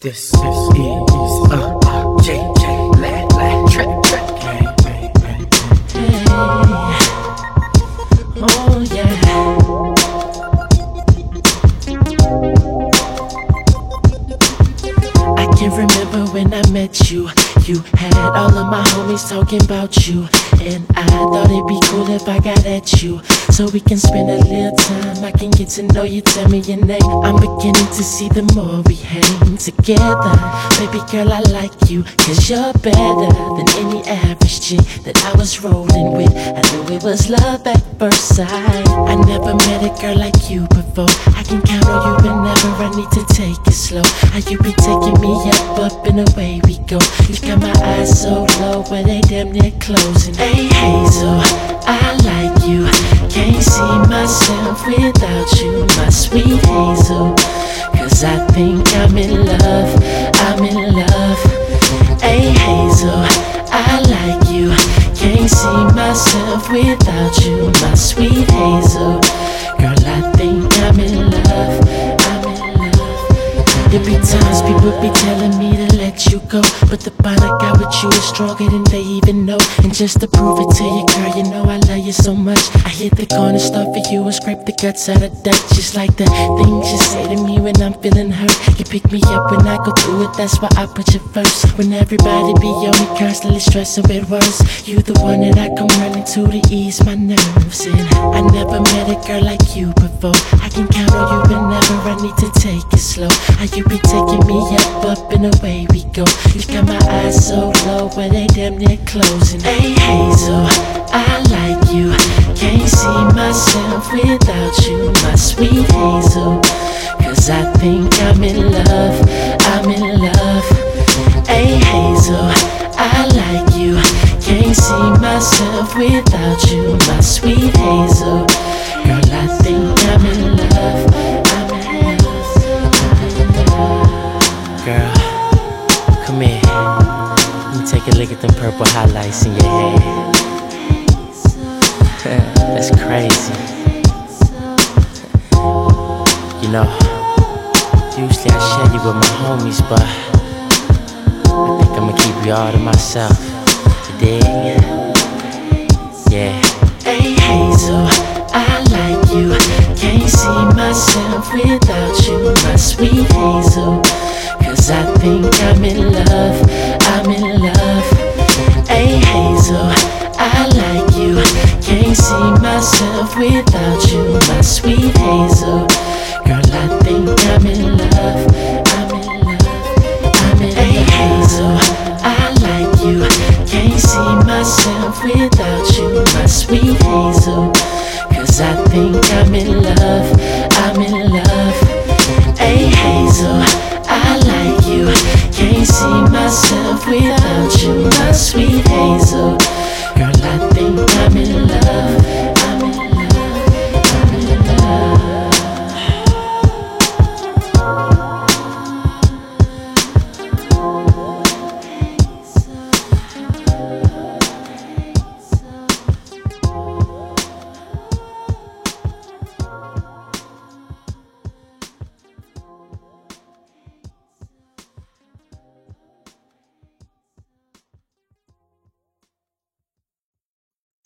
This is JJ la track gang bang bang. Hey, oh yeah. I can remember when I met you. You had all of my homies talking about you, and I thought it'd be cool if I got at you, so we can spend a little time. I can get to know you, tell me your name. I'm beginning to see the more we hang together. Baby girl, I like you, cause you're better than any average chick that I was rolling with. I knew it was love at first sight. I never met a girl like you before. I can count on you whenever I need to take it slow. How you be taking me up and away we go. You got my eyes so low where they damn near closing. Hey Hazel, I like you. Can't see myself without you, my sweet Hazel. Cause I think I'm in love, I'm in love. Hey Hazel, I like you. Can't see myself without you, my sweet Hazel. Girl, I think I'm in love, I'm in love. There be times people be telling me to let you go, but the bond I got with you is stronger than they even know. And just to prove it to you, girl, you know I love you so much. I hit the corner store for you and scrape the guts out of dirt. Just like the things you say to me when I'm feeling hurt. You pick me up when I go through it, that's why I put you first. When everybody be on me constantly stressing with words, you the one that I come running to ease my nerves. And I never met a girl like you before. I can count on you whenever I need to take it slow. How you be taking me up and away we go. You got my eyes so low where they damn near closing. Hey Hazel, I like you. Can't see myself without you, my sweet Hazel. Cause I think I'm in love, I'm in love. Hey Hazel, I like you. Can't see myself without you, my sweet Hazel. Girl, I think I'm in love, I'm in love. Girl, come here. Let me take a look at them purple highlights in your hair. That's crazy. You know, usually I share you with my homies, but I think I'ma keep you all to myself. You dig? Yeah. Hey Hazel, I like you. Can't see myself without you, my sweet Hazel.